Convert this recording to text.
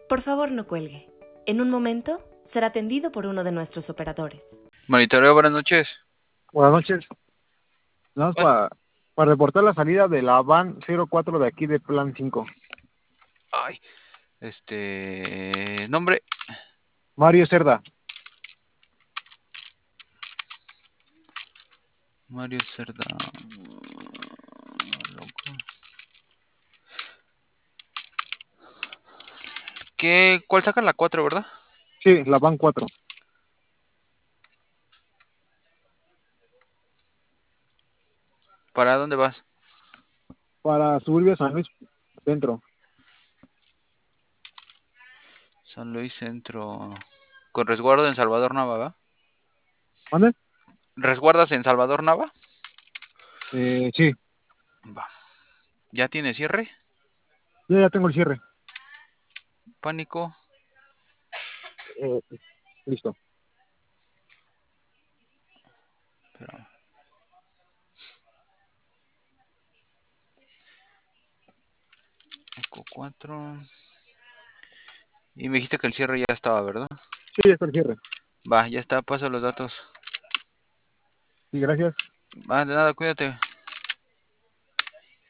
Por favor, no cuelgue. En un momento será atendido por uno de nuestros operadores. Monitoreo, buenas noches. Buenas noches. Nada más Bueno, para reportar la salida de la van 04 de aquí de Plan 5. ay, nombre, Mario Cerda. Mario Cerda. Loco. ¿Cuál saca la 4, verdad? Sí, la van 4. ¿Para dónde vas? Para Suburbia San Luis Centro. San Luis Centro. Con resguardo en Salvador Nava, ¿va? ¿Dónde? ¿Resguardas en Salvador Nava? Sí, Va. ¿Ya tiene cierre? ya tengo el cierre. Pánico. Eh, Listo. Espera. Eco 4. Y me dijiste que el cierre ya estaba, ¿verdad? Sí, ya está el cierre. Va, ya está, paso los datos. Sí, gracias. Va, de nada, cuídate.